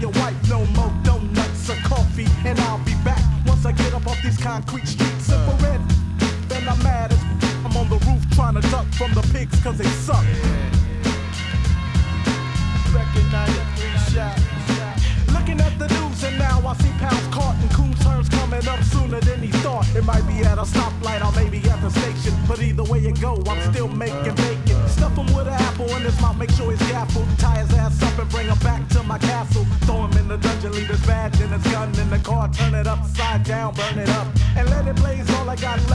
your wife no more donuts or coffee, and I'll be back once I get up off these concrete streets. Infrared, then I'm mad as I'm on the roof trying to duck from the pigs cause they suck. Recognize shot. Looking at the news and now I see pounds caught and coon turns coming up sooner than he thought. It might be at a stoplight or maybe at the station, but either way it go, I'm still making bacon. Stuff him with an apple in his mouth, make sure he's gaffled. Tie his ass up and bring him back to my castle. Throw him in the dungeon, leave his badge and his gun in the car. Turn it upside down, burn it up, and let it blaze all I got left.